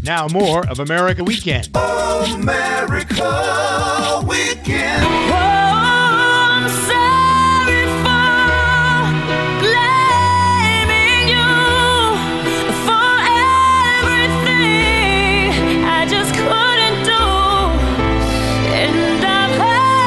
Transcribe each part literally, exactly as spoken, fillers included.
Now more of America Weekend. America Weekend. Whoa, I'm sorry for blaming you for everything I just couldn't do. And I've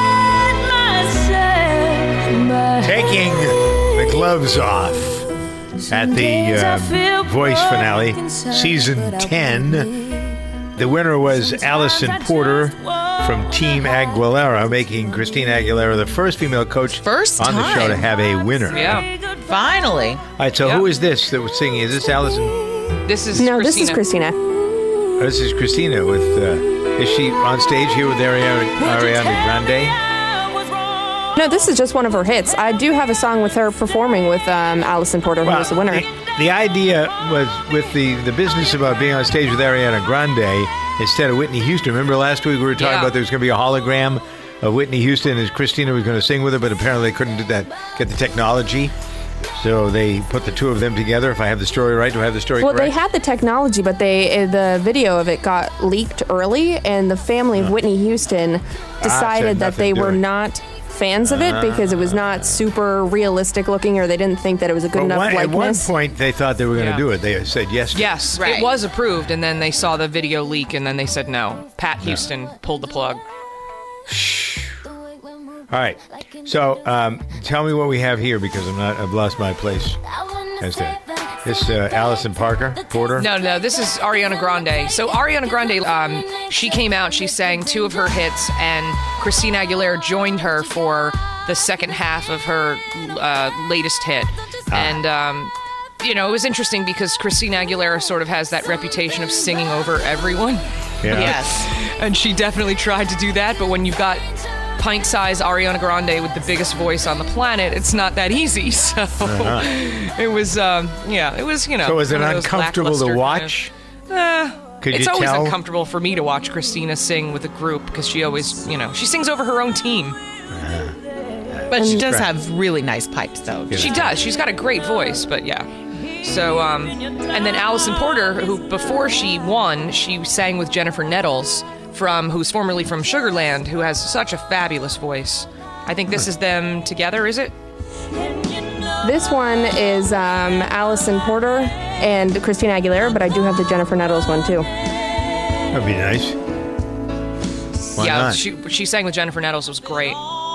hurt myself. Taking the gloves off at the uh, Voice finale, season ten. The winner was Allison Porter from Team Aguilera, making Christina Aguilera the first female coach First on the show to time. have a winner. Yeah. Finally. All right, so Yeah. who is this that was singing? Is this Allison? This is No, Christina. this is Christina. Oh, this is Christina with, uh, is she on stage here with Ariana, Ariana Grande? No, this is just one of her hits. I do have a song with her performing with um, Allison Porter, who was the winner. The, the idea was with the, the business about being on stage with Ariana Grande instead of Whitney Houston. Remember last week we were talking Yeah. about there was going to be a hologram of Whitney Houston and Christina was going to sing with her, but apparently they couldn't do that, get the technology. So they put the two of them together. If I have the story right, do I have the story Well, correct? they had the technology, but they uh, the video of it got leaked early, and the family of Whitney Houston decided that nothing they to were it. not fans of it because it was not super realistic looking, or they didn't think that it was a good But enough one, at one likeness. point they thought they were going to Yeah. do it. They said yes to it. Yes, Right. it was approved, and then they saw the video leak, and then they said no. Pat Houston pulled the plug. All right. So um, tell me what we have here because I'm not. I've lost my place. As to this uh, Allison Parker Porter. No, no, this is Ariana Grande. So Ariana Grande, um, she came out, she sang two of her hits, and Christina Aguilera joined her for the second half of her uh, latest hit. And, um, you know, it was interesting because Christina Aguilera sort of has that reputation of singing over everyone. Yeah. Yes. And she definitely tried to do that, but when you've got pint-sized Ariana Grande with the biggest voice on the planet, it's not that easy. So it was, um, yeah, it was, you know. Uh-huh. So was it one of those uncomfortable to lackluster watch? Kind of, Could it's you always tell? uncomfortable for me to watch Christina sing with a group because she always, you know, she sings over her own team. But she does Right. have really nice pipes, though. Yeah. She does. She's got a great voice, but yeah. So, um, and then Allison Porter, who before she won, she sang with Jennifer Nettles, from who's formerly from Sugarland, who has such a fabulous voice. I think this is them together, is it? This one is um, Allison Porter and Christina Aguilera, but I do have the Jennifer Nettles one too. That'd be nice. Why yeah, not? she she sang with Jennifer Nettles. It was great.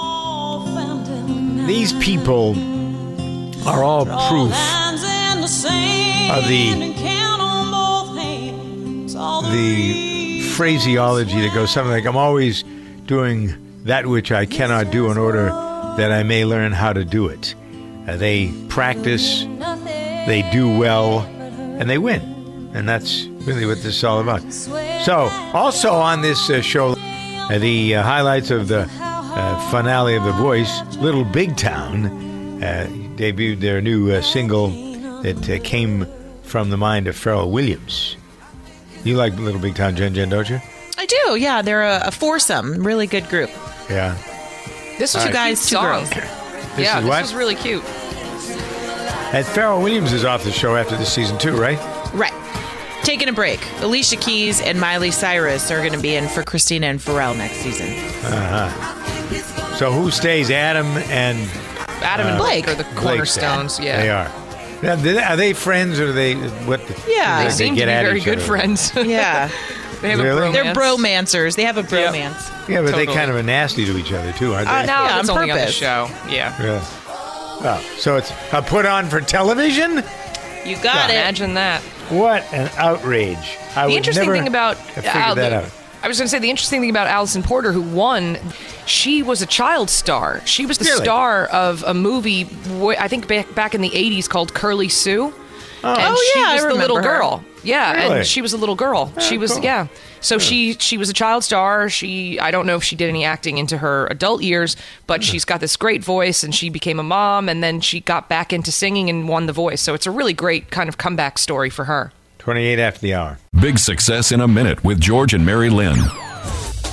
These people are all proof of the the phraseology that goes something like, I'm always doing that which I cannot do in order that I may learn how to do it. Uh, they practice, they do well, and they win. And that's really what this is all about. So, also on this uh, show, uh, the uh, highlights of the uh, finale of The Voice, Little Big Town, uh, debuted their new uh, single that uh, came from the mind of Pharrell Williams. You like Little Big Town, Jen Jen, don't you? I do, yeah. They're a, a foursome, really good group. Yeah. This was All a right. cute Guys, two song. girls. This yeah, is this what? was really cute. And Pharrell Williams is off the show after this season too, right? Right. Taking a break. Alicia Keys and Miley Cyrus are going to be in for Christina and Pharrell next season. Uh-huh. So who stays? Adam and Adam and Uh, Blake are the Blake cornerstones. stay. Yeah, They are. Now, do they- are they friends or are they what? Yeah. do They seem to get be at very each good other? friends. Yeah. They have Really? a bromance. They're bromancers. They have a bromance. Yeah, but they Totally. kind of are nasty to each other too, aren't they? Uh, No, Yeah, it's on only on the purpose. show. Yeah. Yeah. Oh, so it's a put on for television? You got it. Imagine that. What an outrage! I The would interesting never thing about have figured Al- that out. I was going to say the interesting thing about Allison Porter, who won, she was a child star. She was the Really? star of a movie, w- I think back back in the eighties, called Curly Sue. Oh, and Oh, she yeah, I was the little remember her. girl. Yeah, Really? and she was a little girl. she was cool. yeah. So she she was a child star. She I don't know if she did any acting into her adult years, but she's got this great voice, and she became a mom, and then she got back into singing and won The Voice. So it's a really great kind of comeback story for her. twenty-eight after the hour. Big Success in a Minute with George and Mary Lynn.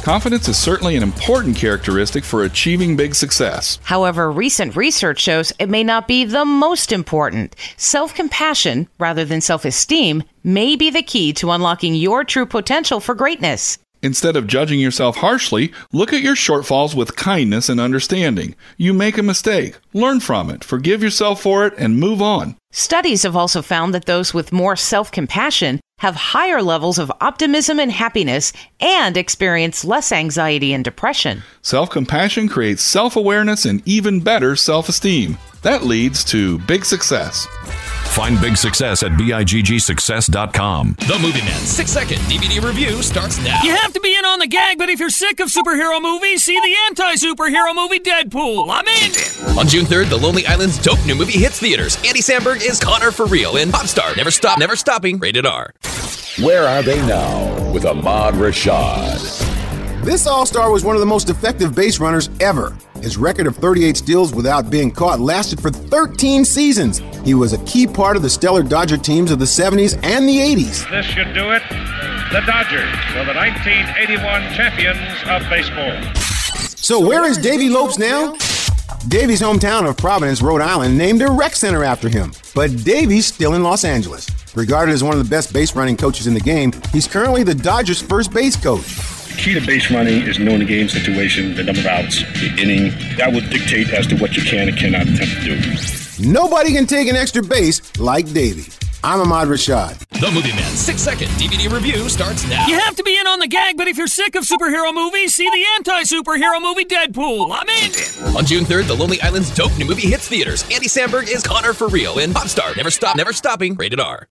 Confidence is certainly an important characteristic for achieving big success. However, recent research shows it may not be the most important. Self-compassion, rather than self-esteem, may be the key to unlocking your true potential for greatness. Instead of judging yourself harshly, look at your shortfalls with kindness and understanding. You make a mistake, learn from it, forgive yourself for it, and move on. Studies have also found that those with more self-compassion have higher levels of optimism and happiness and experience less anxiety and depression. Self-compassion creates self-awareness and even better self-esteem. That leads to big success. Find big success at big success dot com. The Movie Man six second D V D review starts now. You have to be in on the gag, but if you're sick of superhero movies, see the anti-superhero movie Deadpool. I'm in. On June third, The Lonely Island's dope new movie hits theaters. Andy Samberg is Connor for real in Popstar. Never Stop, Never Stopping, rated R. Where Are They Now? With Ahmad Rashad. This all-star was one of the most effective base runners ever. His record of thirty-eight steals without being caught lasted for thirteen seasons. He was a key part of the stellar Dodger teams of the seventies and the eighties. This should do it. The Dodgers are the nineteen eighty-one champions of baseball. So where is Davey Lopes now? Davey's hometown of Providence, Rhode Island, named a rec center after him. But Davey's still in Los Angeles. Regarded as one of the best base running coaches in the game, he's currently the Dodgers' first base coach. The key to base running is knowing the game situation, the number of outs, the inning. That will dictate as to what you can and cannot attempt to do. Nobody can take an extra base like Davey. I'm Ahmad Rashad. The Movie Man six second D V D review starts now. You have to be in on the gag, but if you're sick of superhero movies, see the anti-superhero movie Deadpool. I'm in. On June third, The Lonely Island's dope new movie hits theaters. Andy Samberg is Connor for real in Popstar. Never Stop, Never Stopping, rated R.